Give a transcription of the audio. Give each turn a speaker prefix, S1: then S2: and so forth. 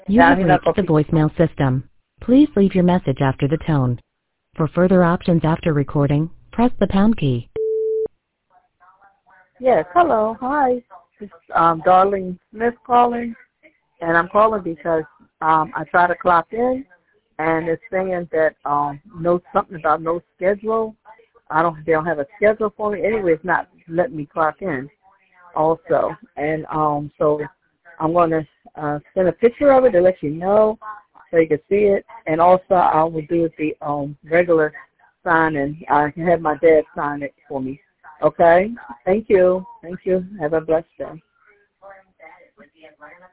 S1: You have reached the voicemail system. Please leave your message after the tone. For further options after recording, press the pound key.
S2: Yes, hello, hi. It's Darlene Smith calling, and I'm calling because I try to clock in, and it's saying that something about no schedule. They don't have a schedule for me. Anyway, it's not letting me clock in also. And so I'm going to send a picture of it to let you know so you can see it. And also I will do the regular sign, and I can have my dad sign it for me. Okay? Thank you. Thank you. Have a blessed day.